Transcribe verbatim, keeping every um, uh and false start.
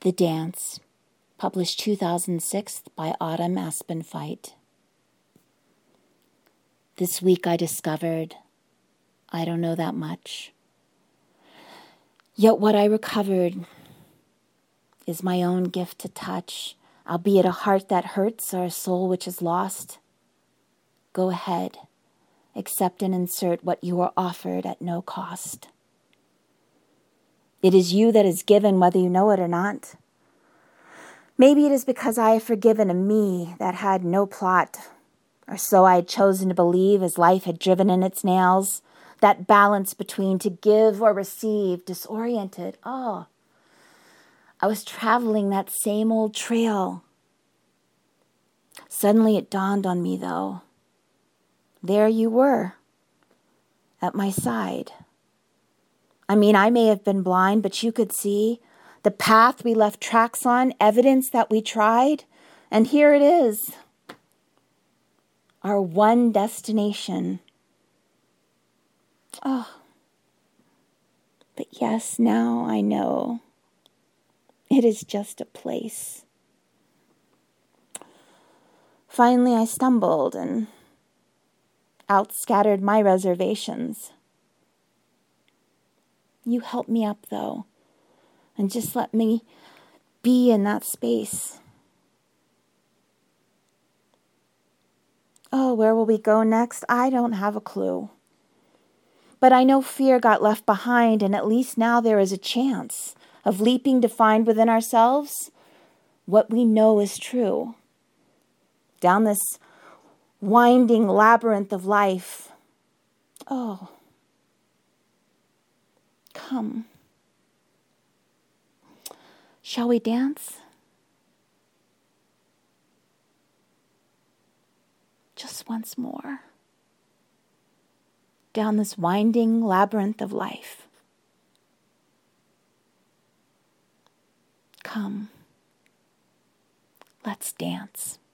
The Dance, published two thousand six by Autumn Aspenfight. This week I discovered I don't know that much. Yet what I recovered is my own gift to touch, albeit a heart that hurts or a soul which is lost. Go ahead, accept and insert what you are offered at no cost. It is you that is given, whether you know it or not. Maybe it is because I have forgiven a me that had no plot, or so I had chosen to believe as life had driven in its nails, that balance between to give or receive, disoriented. Oh, I was traveling that same old trail. Suddenly it dawned on me, though. There you were, at my side. I mean, I may have been blind, but you could see the path we left tracks on, evidence that we tried, and here it is, our one destination. Oh, but yes, now I know it is just a place. Finally, I stumbled and outscattered my reservations. You helped me up, though, and just let me be in that space. Oh, where will we go next? I don't have a clue. But I know fear got left behind, and at least now there is a chance of leaping to find within ourselves what we know is true. Down this winding labyrinth of life. Oh, come. Shall we dance? Just once more. Down this winding labyrinth of life. Come. Let's dance.